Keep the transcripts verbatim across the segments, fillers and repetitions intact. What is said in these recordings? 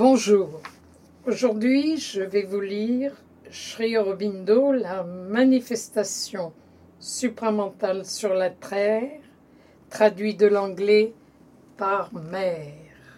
Bonjour, aujourd'hui je vais vous lire Sri Aurobindo, la manifestation supramentale sur la terre, traduit de l'anglais par Mère.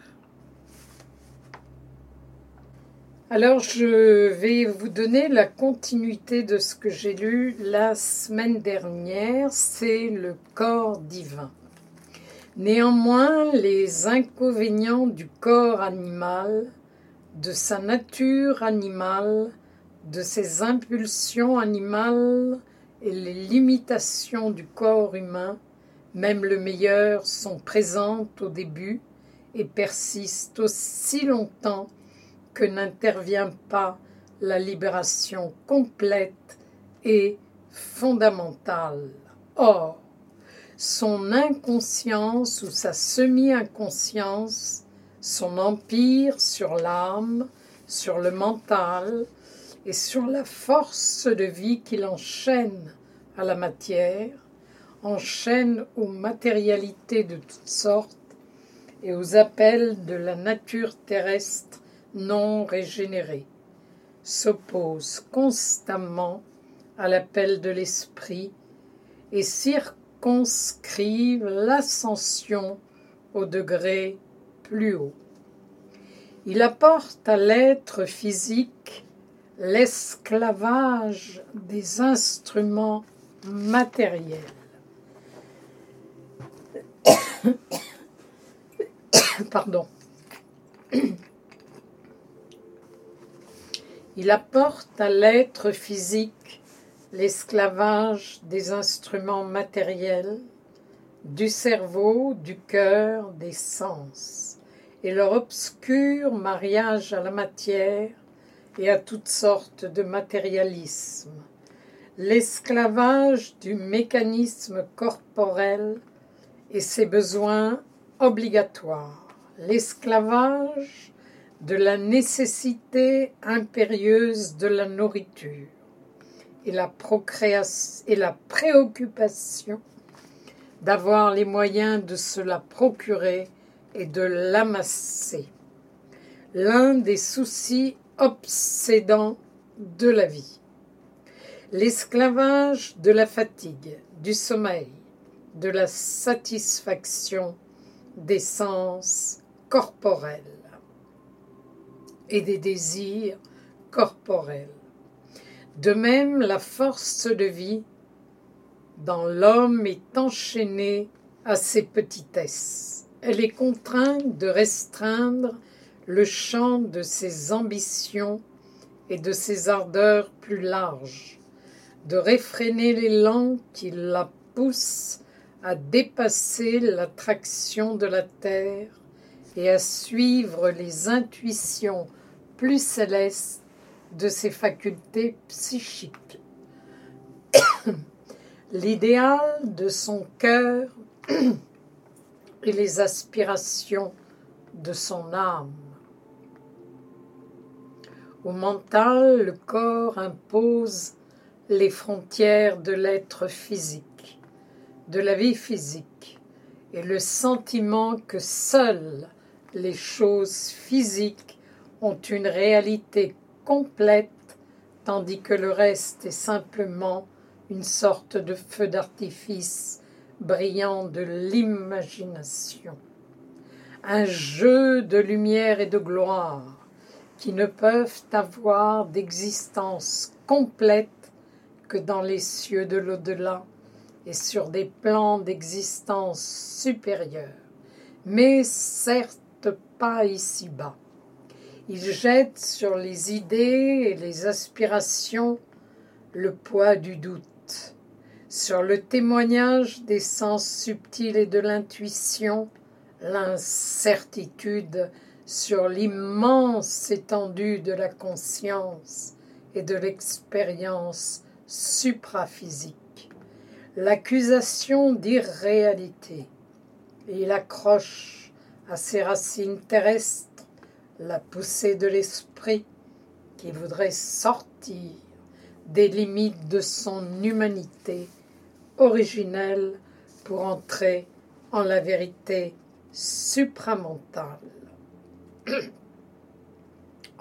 Alors je vais vous donner la continuité de ce que j'ai lu la semaine dernière, c'est le corps divin. Néanmoins, les inconvénients du corps animal, de sa nature animale, de ses impulsions animales et les limitations du corps humain, même le meilleur, sont présentes au début et persistent aussi longtemps que n'intervient pas la libération complète et fondamentale. Or, son inconscience ou sa semi-inconscience, son empire sur l'âme, sur le mental et sur la force de vie qu'il enchaîne à la matière, enchaîne aux matérialités de toutes sortes et aux appels de la nature terrestre non régénérée, s'oppose constamment à l'appel de l'esprit et circonscrive l'ascension au degré plus haut. Il apporte à l'être physique l'esclavage des instruments matériels. Pardon. Il apporte à l'être physique l'esclavage des instruments matériels, du cerveau, du cœur, des sens, et leur obscur mariage à la matière et à toutes sortes de matérialisme, l'esclavage du mécanisme corporel et ses besoins obligatoires, l'esclavage de la nécessité impérieuse de la nourriture et la procréation et la préoccupation d'avoir les moyens de se la procurer et de l'amasser. L'un des soucis obsédants de la vie. L'esclavage de la fatigue, du sommeil, de la satisfaction des sens corporels et des désirs corporels. De même, la force de vie dans l'homme est enchaînée à ses petitesses. Elle est contrainte de restreindre le champ de ses ambitions et de ses ardeurs plus larges, de réfréner l'élan qui la pousse à dépasser l'attraction de la terre et à suivre les intuitions plus célestes de ses facultés psychiques. L'idéal de son cœur et les aspirations de son âme. Au mental, le corps impose les frontières de l'être physique, de la vie physique, et le sentiment que seules les choses physiques ont une réalité complète, tandis que le reste est simplement une sorte de feu d'artifice brillant de l'imagination. Un jeu de lumière et de gloire qui ne peuvent avoir d'existence complète que dans les cieux de l'au-delà et sur des plans d'existence supérieurs, mais certes pas ici-bas. Il jette sur les idées et les aspirations le poids du doute, sur le témoignage des sens subtils et de l'intuition, l'incertitude sur l'immense étendue de la conscience et de l'expérience supraphysique, l'accusation d'irréalité, et il accroche à ses racines terrestres la poussée de l'esprit qui voudrait sortir des limites de son humanité originelle pour entrer en la vérité supramentale.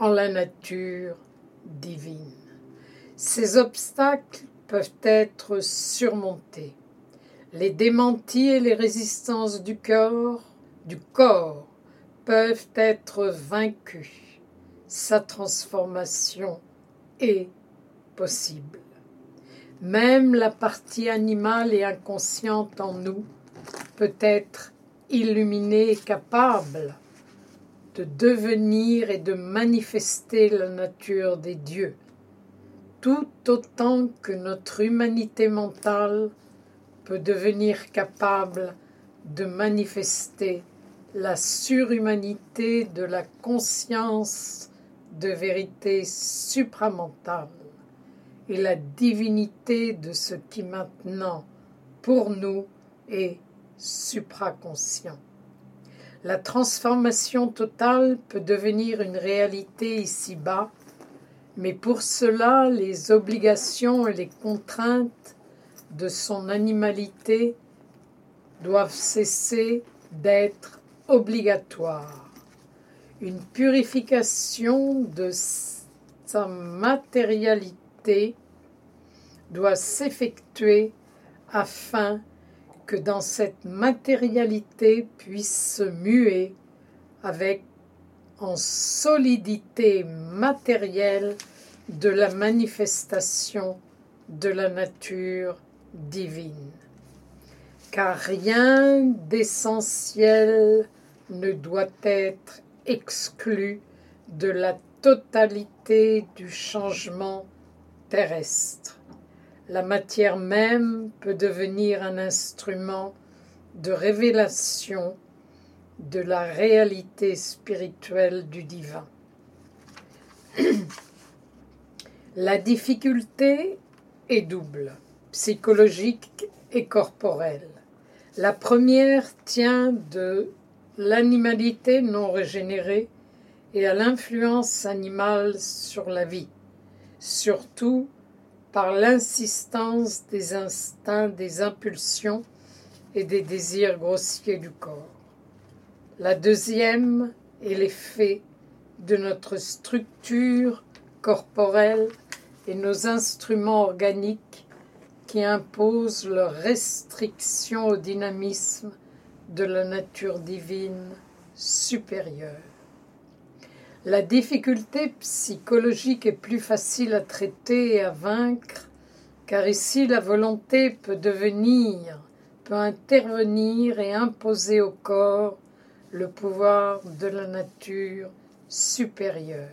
en la nature divine. Ces obstacles peuvent être surmontés. Les démentis et les résistances du corps, du corps peuvent être vaincus. Sa transformation est possible. Même la partie animale et inconsciente en nous peut être illuminée et capable de devenir et de manifester la nature des dieux, tout autant que notre humanité mentale peut devenir capable de manifester la surhumanité de la conscience de vérité supramentale et la divinité de ce qui maintenant, pour nous, est supraconscient. La transformation totale peut devenir une réalité ici-bas, mais pour cela, les obligations et les contraintes de son animalité doivent cesser d'être obligatoires. Une purification de sa matérialité doit s'effectuer afin que dans cette matérialité puisse se muer avec en solidité matérielle de la manifestation de la nature divine. Car rien d'essentiel ne doit être exclu de la totalité du changement terrestre. La matière même peut devenir un instrument de révélation de la réalité spirituelle du divin. La difficulté est double, psychologique et corporelle. La première tient de l'animalité non régénérée et à l'influence animale sur la vie, surtout par l'insistance des instincts, des impulsions et des désirs grossiers du corps. La deuxième est l'effet de notre structure corporelle et nos instruments organiques qui imposent leurs restrictions au dynamisme de la nature divine supérieure. La difficulté psychologique est plus facile à traiter et à vaincre, car ici la volonté peut devenir, peut intervenir et imposer au corps le pouvoir de la nature supérieure.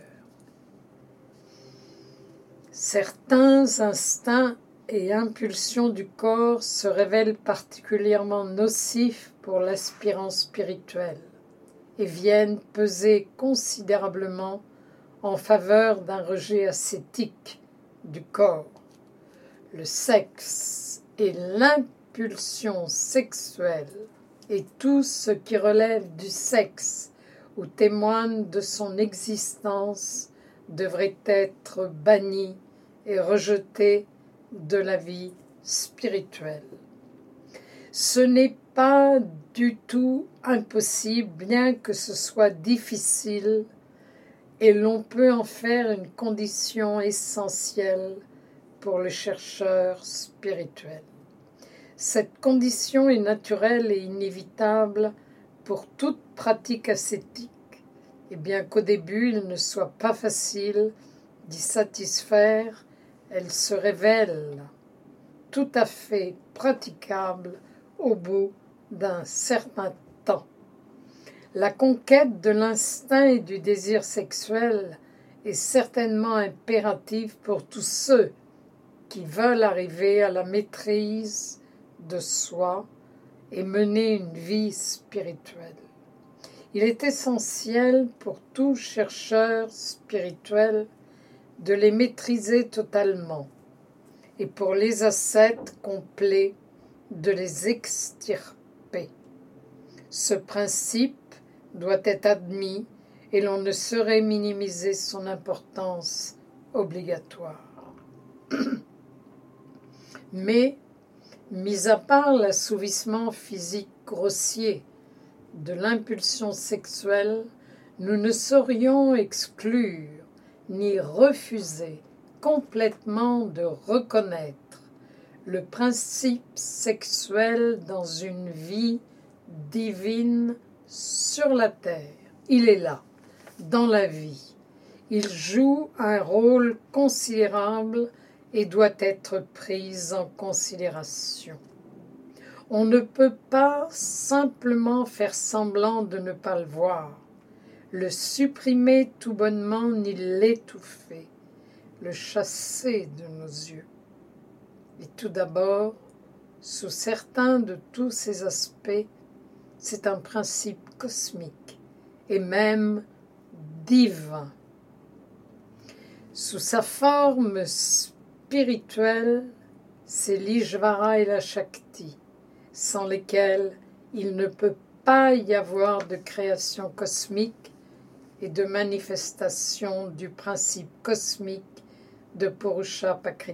Certains instincts et impulsions du corps se révèlent particulièrement nocifs pour l'aspirant spirituel et viennent peser considérablement en faveur d'un rejet ascétique du corps. Le sexe et l'impulsion sexuelle et tout ce qui relève du sexe ou témoigne de son existence devrait être banni et rejeté de la vie spirituelle. Ce n'est pas du tout impossible, bien que ce soit difficile, et l'on peut en faire une condition essentielle pour le chercheur spirituel. Cette condition est naturelle et inévitable pour toute pratique ascétique, et bien qu'au début il ne soit pas facile d'y satisfaire, elle se révèle tout à fait praticable au bout d'un certain temps. La conquête de l'instinct et du désir sexuel est certainement impérative pour tous ceux qui veulent arriver à la maîtrise de soi et mener une vie spirituelle. Il est essentiel pour tout chercheur spirituel de les maîtriser totalement et pour les ascètes complets de les extirper. Ce principe doit être admis et l'on ne saurait minimiser son importance obligatoire. Mais, mis à part l'assouvissement physique grossier de l'impulsion sexuelle, nous ne saurions exclure ni refuser complètement de reconnaître le principe sexuel dans une vie divine sur la terre. Il est là, dans la vie. Il joue un rôle considérable et doit être pris en considération. On ne peut pas simplement faire semblant de ne pas le voir, le supprimer tout bonnement ni l'étouffer, le chasser de nos yeux. Et tout d'abord, sous certains de tous ces aspects, c'est un principe cosmique et même divin. Sous sa forme spirituelle, c'est l'Ishvara et la Shakti, sans lesquels il ne peut pas y avoir de création cosmique et de manifestation du principe cosmique de Purusha Prakriti.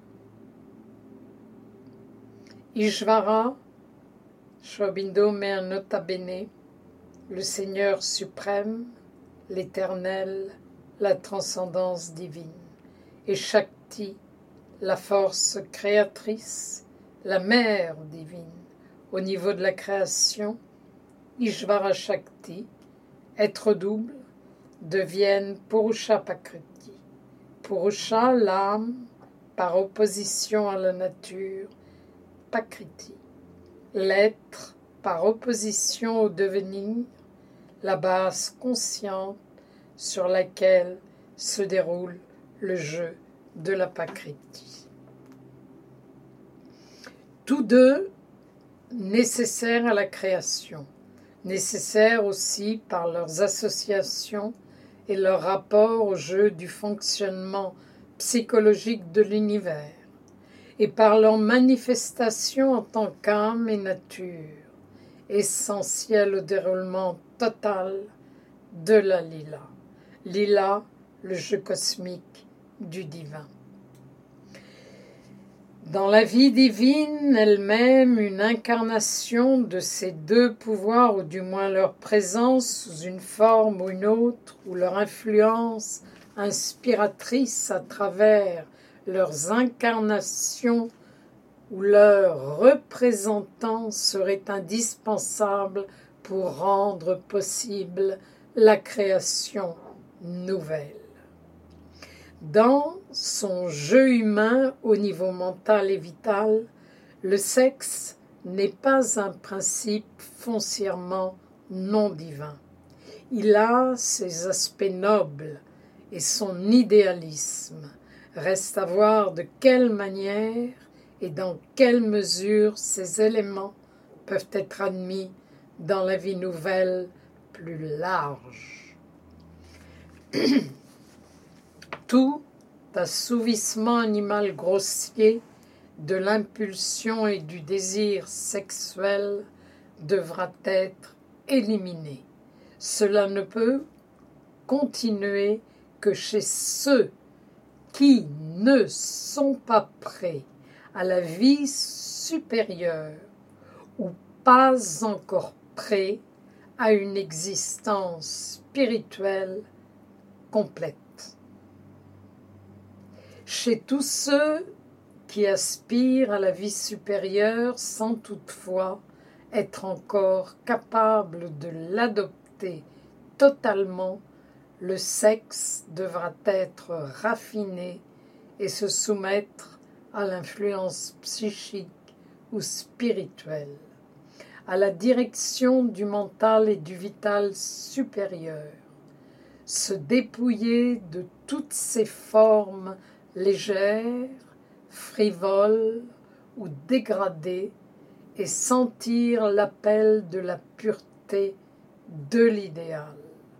Ishvara, Sri Aurobindo met un nota bene, le Seigneur suprême, l'éternel, la transcendance divine, et Shakti, la force créatrice, la mère divine. Au niveau de la création, Ishvara Shakti, être double, deviennent Purusha Prakriti. Purusha, l'âme, par opposition à la nature, Prakriti. L'être, par opposition au devenir, la base consciente sur laquelle se déroule le jeu de la Prakriti. Tous deux nécessaires à la création, nécessaires aussi par leurs associations et leur rapport au jeu du fonctionnement psychologique de l'univers, et par leur manifestation en tant qu'âme et nature, essentielle au déroulement total de la lila. Lila, le jeu cosmique du divin. Dans la vie divine elle-même, une incarnation de ces deux pouvoirs, ou du moins leur présence sous une forme ou une autre, ou leur influence inspiratrice à travers leurs incarnations ou leurs représentants, serait indispensable pour rendre possible la création nouvelle. Dans son jeu humain au niveau mental et vital, le sexe n'est pas un principe foncièrement non divin. Il a ses aspects nobles et son idéalisme. Reste à voir de quelle manière et dans quelle mesure ces éléments peuvent être admis dans la vie nouvelle plus large. Tout assouvissement animal grossier de l'impulsion et du désir sexuel devra être éliminé. Cela ne peut continuer que chez ceux qui ne sont pas prêts à la vie supérieure ou pas encore prêts à une existence spirituelle complète. Chez tous ceux qui aspirent à la vie supérieure sans toutefois être encore capables de l'adopter totalement, le sexe devra être raffiné et se soumettre à l'influence psychique ou spirituelle, à la direction du mental et du vital supérieur, se dépouiller de toutes ces formes légères, frivoles ou dégradées et sentir l'appel de la pureté de l'idéal.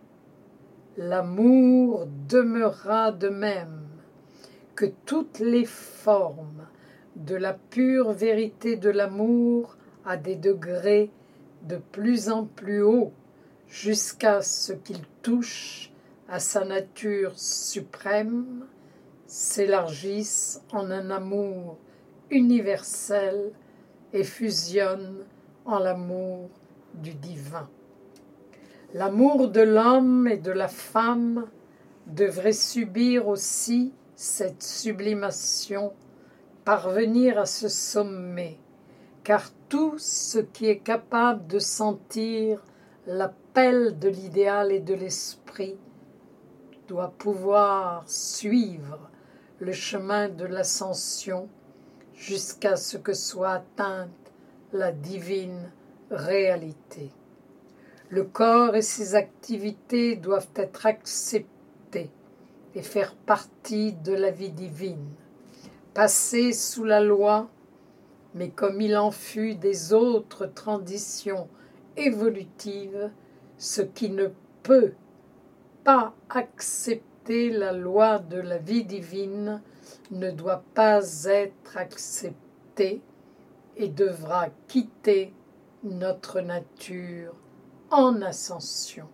L'amour demeurera de même que toutes les formes de la pure vérité de l'amour à des degrés de plus en plus hauts jusqu'à ce qu'il touche à sa nature suprême, s'élargissent en un amour universel et fusionnent en l'amour du divin. L'amour de l'homme et de la femme devrait subir aussi cette sublimation, parvenir à ce sommet, car tout ce qui est capable de sentir l'appel de l'idéal et de l'esprit doit pouvoir suivre le chemin de l'ascension jusqu'à ce que soit atteinte la divine réalité. Le corps et ses activités doivent être acceptés et faire partie de la vie divine. Passer sous la loi, mais comme il en fut des autres transitions évolutives, ce qui ne peut pas accepter la loi de la vie divine ne doit pas être accepté et devra quitter notre nature en ascension.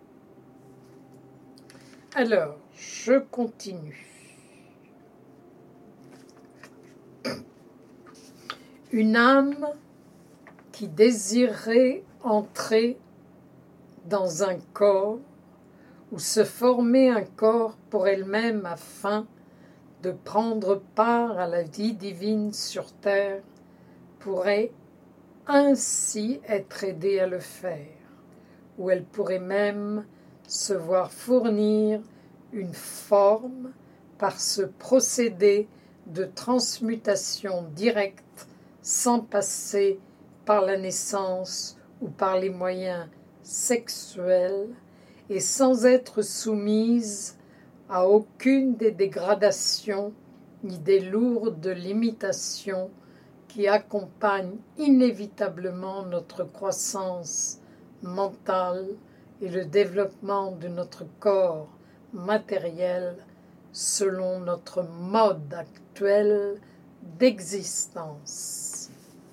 Alors, je continue. Une âme qui désirerait entrer dans un corps ou se former un corps pour elle-même afin de prendre part à la vie divine sur terre pourrait ainsi être aidée à le faire, ou elle pourrait même se voir fournir une forme par ce procédé de transmutation directe sans passer par la naissance ou par les moyens sexuels et sans être soumise à aucune des dégradations ni des lourdes limitations qui accompagnent inévitablement notre croissance mentale et le développement de notre corps matériel selon notre mode actuel d'existence.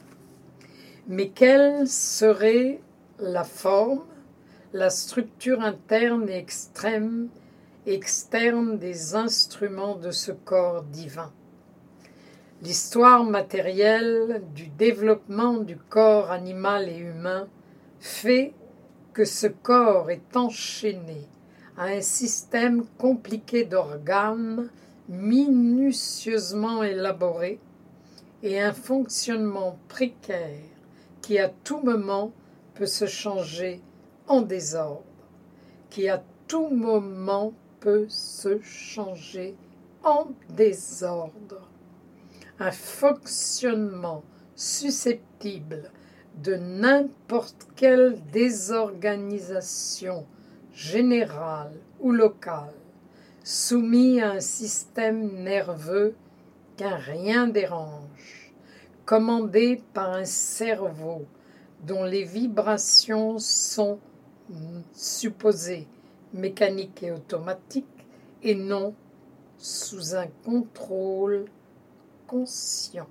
Mais quelle serait la forme, la structure interne et extrême, externe des instruments de ce corps divin? L'histoire matérielle du développement du corps animal et humain fait que ce corps est enchaîné à un système compliqué d'organes minutieusement élaborés et un fonctionnement précaire qui à tout moment peut se changer en désordre, qui à tout moment peut se changer en désordre. Un fonctionnement susceptible de n'importe quelle désorganisation générale ou locale, soumis à un système nerveux qu'un rien dérange, commandé par un cerveau dont les vibrations sont supposées mécaniques et automatiques et non sous un contrôle conscient.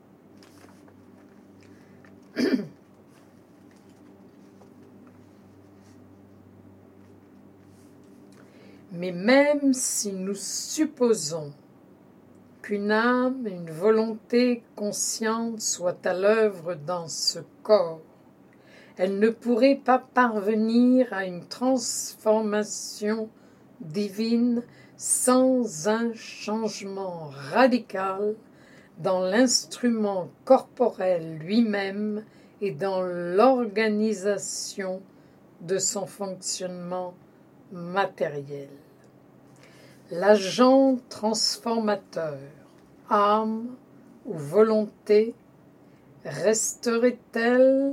Mais même si nous supposons qu'une âme, une volonté consciente soit à l'œuvre dans ce corps, elle ne pourrait pas parvenir à une transformation divine sans un changement radical dans l'instrument corporel lui-même et dans l'organisation de son fonctionnement matériel. L'agent transformateur, âme ou volonté, resterait-elle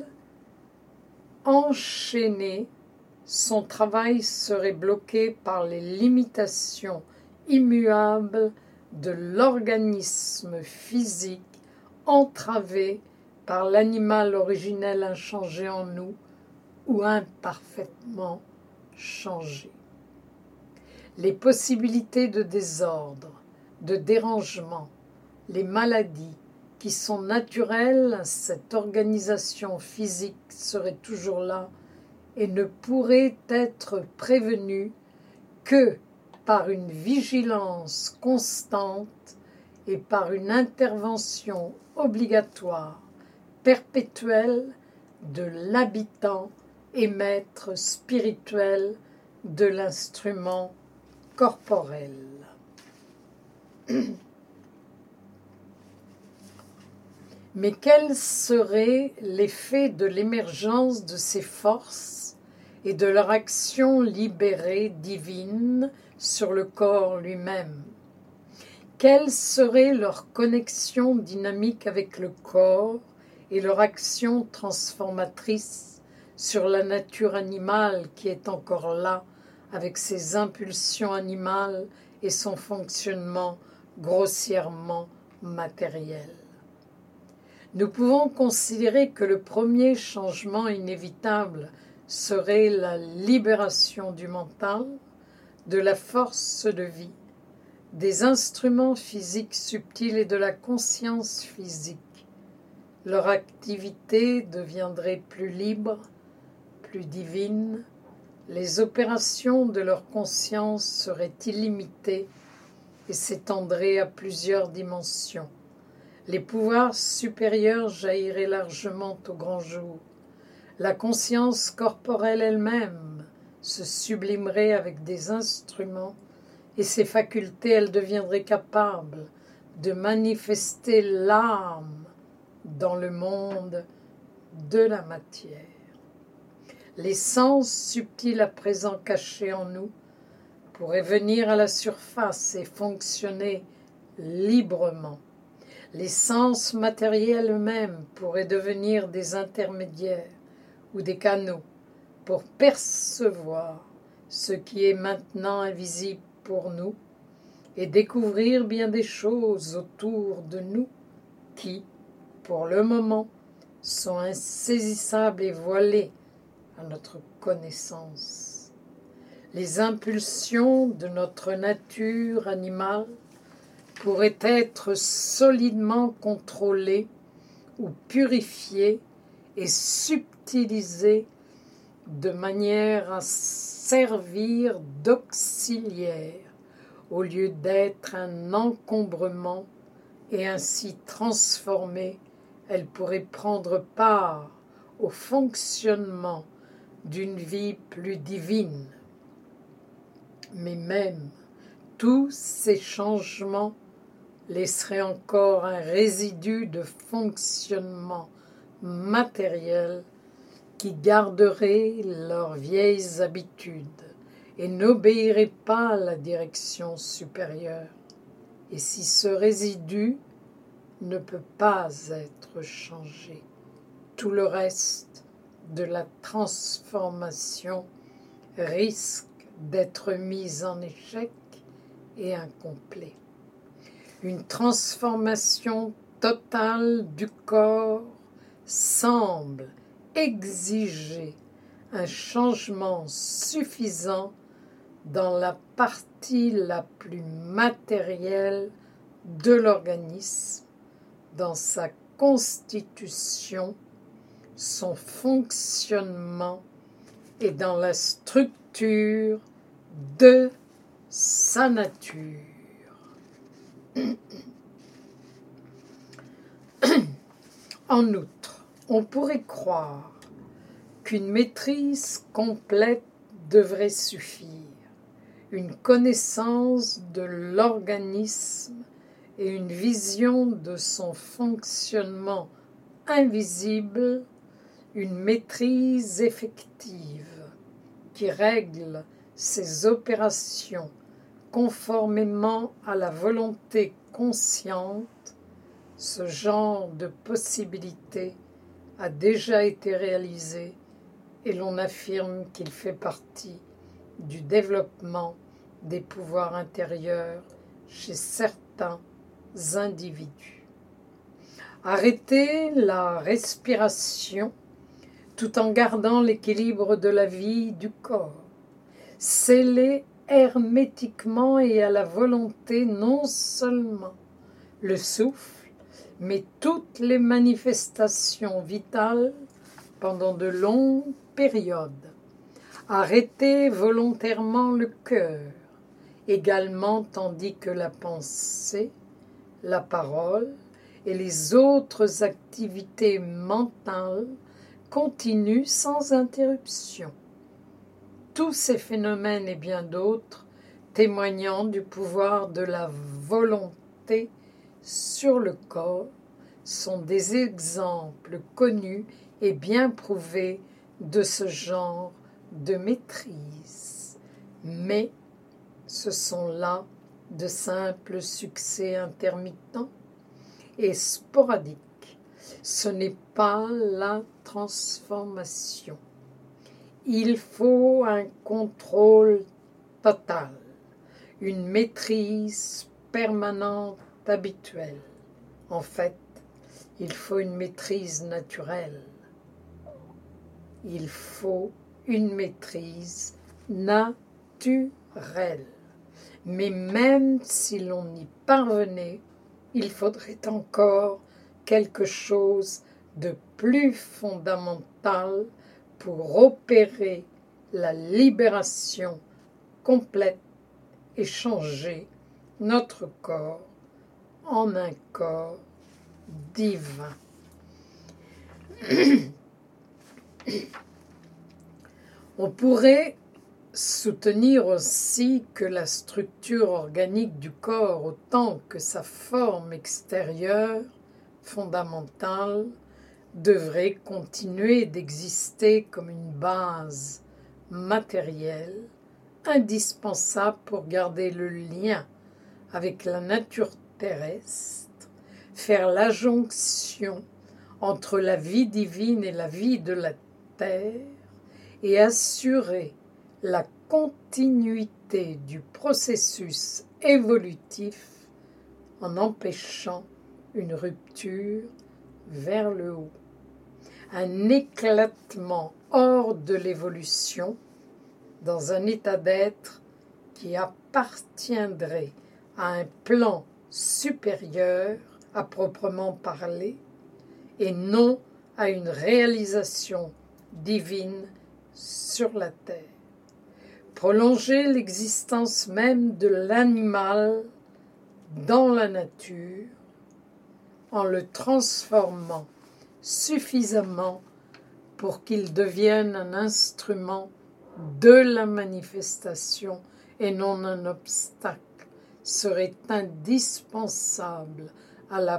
enchaînée? Son travail serait bloqué par les limitations immuables de l'organisme physique, entravé par l'animal originel inchangé en nous ou imparfaitement changé. Les possibilités de désordre, de dérangement, les maladies qui sont naturelles à cette organisation physique seraient toujours là et ne pourraient être prévenues que par une vigilance constante et par une intervention obligatoire, perpétuelle de l'habitant et maître spirituel de l'instrument corporel. Mais quel serait l'effet de l'émergence de ces forces et de leur action libérée divine sur le corps lui-même? Quelle serait leur connexion dynamique avec le corps et leur action transformatrice sur la nature animale qui est encore là, avec ses impulsions animales et son fonctionnement grossièrement matériel? Nous pouvons considérer que le premier changement inévitable serait la libération du mental, de la force de vie, des instruments physiques subtils et de la conscience physique. Leur activité deviendrait plus libre, plus divine, les opérations de leur conscience seraient illimitées et s'étendraient à plusieurs dimensions. Les pouvoirs supérieurs jailliraient largement au grand jour. La conscience corporelle elle-même se sublimerait avec des instruments et ses facultés, elle deviendrait capable de manifester l'âme dans le monde de la matière. Les sens subtils à présent cachés en nous pourraient venir à la surface et fonctionner librement. Les sens matériels eux-mêmes pourraient devenir des intermédiaires ou des canaux pour percevoir ce qui est maintenant invisible pour nous et découvrir bien des choses autour de nous qui, pour le moment, sont insaisissables et voilées à notre connaissance. Les impulsions de notre nature animale pourraient être solidement contrôlées ou purifiées et subtilisées de manière à servir d'auxiliaire au lieu d'être un encombrement, et ainsi transformée, elle pourrait prendre part au fonctionnement d'une vie plus divine. Mais même tous ces changements laisseraient encore un résidu de fonctionnement matériel qui garderait leurs vieilles habitudes et n'obéirait pas à la direction supérieure. Et si ce résidu ne peut pas être changé, tout le reste de la transformation risque d'être mis en échec et incomplet. Une transformation totale du corps semble exiger un changement suffisant dans la partie la plus matérielle de l'organisme, dans sa constitution, son fonctionnement et dans la structure de sa nature. En outre, on pourrait croire qu'une maîtrise complète devrait suffire, une connaissance de l'organisme et une vision de son fonctionnement invisible, une maîtrise effective qui règle ses opérations conformément à la volonté consciente. Ce genre de possibilité a déjà été réalisé et l'on affirme qu'il fait partie du développement des pouvoirs intérieurs chez certains individus. Arrêter la respiration tout en gardant l'équilibre de la vie du corps, sceller hermétiquement et à la volonté non seulement le souffle, mais toutes les manifestations vitales pendant de longues périodes. Arrêter volontairement le cœur, également tandis que la pensée, la parole et les autres activités mentales continue sans interruption. Tous ces phénomènes et bien d'autres témoignant du pouvoir de la volonté sur le corps sont des exemples connus et bien prouvés de ce genre de maîtrise. Mais ce sont là de simples succès intermittents et sporadiques. Ce n'est pas la transformation. Il faut un contrôle total, une maîtrise permanente habituelle. En fait, il faut une maîtrise naturelle. Il faut une maîtrise naturelle. Mais même si l'on y parvenait, il faudrait encore quelque chose de plus fondamental pour opérer la libération complète et changer notre corps en un corps divin. On pourrait soutenir aussi que la structure organique du corps, autant que sa forme extérieure fondamentale, devrait continuer d'exister comme une base matérielle indispensable pour garder le lien avec la nature terrestre, faire la jonction entre la vie divine et la vie de la terre et assurer la continuité du processus évolutif en empêchant une rupture vers le haut. Un éclatement hors de l'évolution dans un état d'être qui appartiendrait à un plan supérieur à proprement parler et non à une réalisation divine sur la terre. Prolonger l'existence même de l'animal dans la nature en le transformant suffisamment pour qu'il devienne un instrument de la manifestation et non un obstacle serait indispensable à la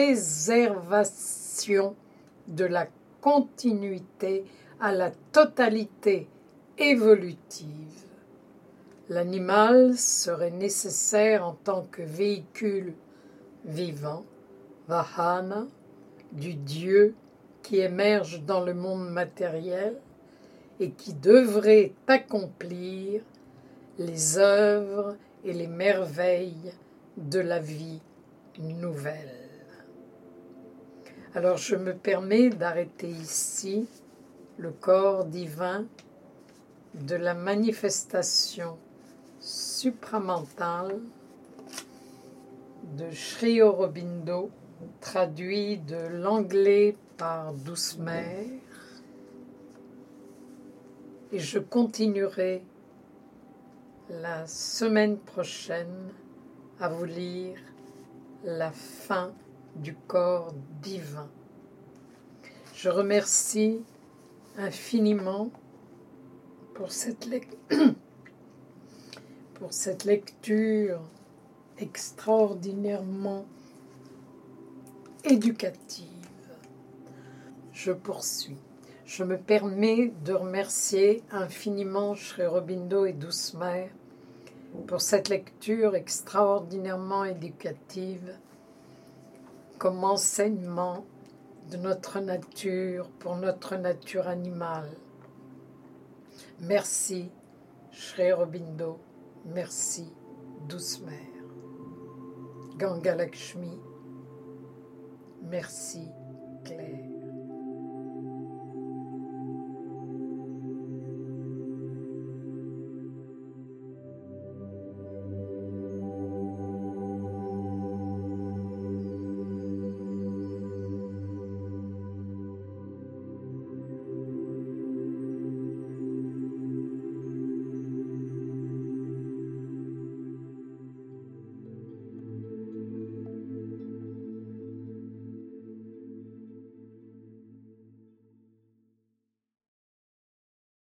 préservation de la continuité, à la totalité évolutive. L'animal serait nécessaire en tant que véhicule vivant, vahana, du Dieu qui émerge dans le monde matériel et qui devrait accomplir les œuvres et les merveilles de la vie nouvelle. Alors je me permets d'arrêter ici le corps divin de la manifestation supramentale de Sri Aurobindo, traduit de l'anglais par Douce-Mère, et je continuerai la semaine prochaine à vous lire la fin du corps divin. Je remercie infiniment pour cette, lec- pour cette lecture extraordinairement éducative. Je poursuis. Je me permets de remercier infiniment Sri Aurobindo et Douce-Mère pour cette lecture extraordinairement éducative comme enseignement de notre nature pour notre nature animale. Merci Sri Aurobindo, merci Douce-Mère. Ganga Lakshmi, merci Claire.